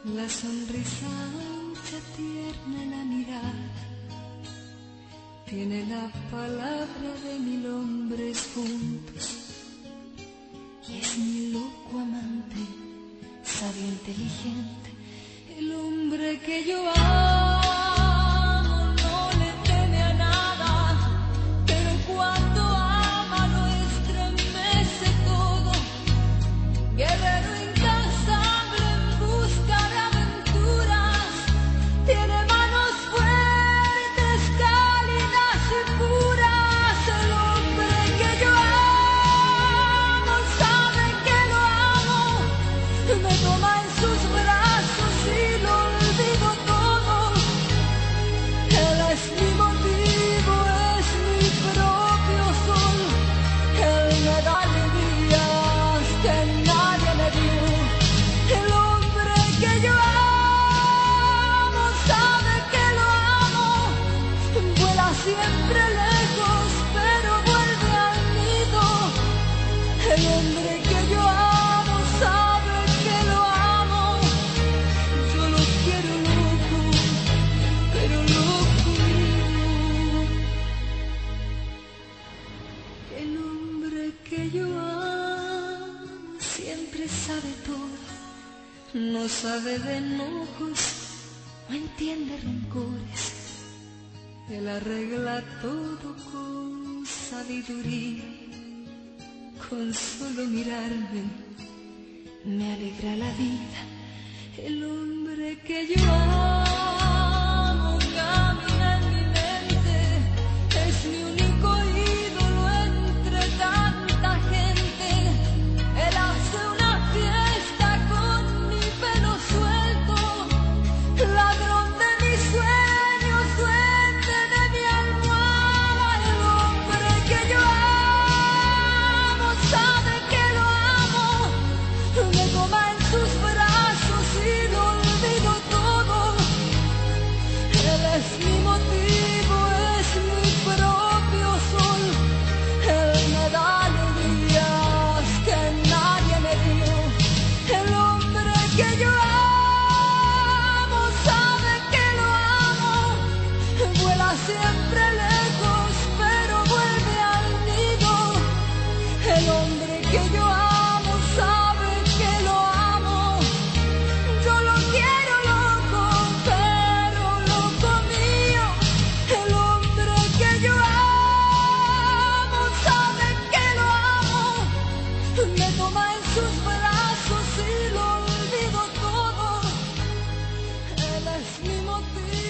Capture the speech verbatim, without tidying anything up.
La sonrisa ancha, tierna en la mirada, tiene la palabra de mil hombres juntos. Y es mi loco amante, sabio, inteligente, el hombre que yo amo. No le teme a nada, pero cuando ama lo estremece todo. Guerrero incansable en busca de aventuras, tiene manos fuertes, cálidas y puras. El hombre que yo amo sabe que lo amo, me toma en sus brazos y lo olvido todo. Él es mi motivo, es mi propio sol. Él me da alegrías que nadie me dio. El hombre que yo amo sabe que lo amo. Vuela siempre lejos, pero vuelve al nido. El hombre que yo amo sabe que lo amo. Yo lo quiero loco, pero loco mío. El hombre que yo amo siempre sabe todo. No sabe de enojos, no entiende rencores. Él arregla todo con sabiduría. Con solo mirarme me alegra la vida. El hombre que yo amo camina en mi mente, es mi único ídolo entre tanta gente. Él hace una fiesta con mi pelo suelto, ladrón de mis sueños, duende de mi almohada. El hombre que yo amo sabe que lo amo, me toma en sus brazos y lo olvido todo. Él es mi motivo, es mi propio sol. Él me da alegrías que nadie me dio. El hombre que yo amo sabe que lo amo. Vuela siempre lejos, pero vuelve al nido. El hombre que yo amo sabe que lo amo. Yo lo quiero loco, pero loco mío. El hombre que yo amo sabe que lo amo. Me toma en sus brazos y lo olvido todo. Él es mi motivo.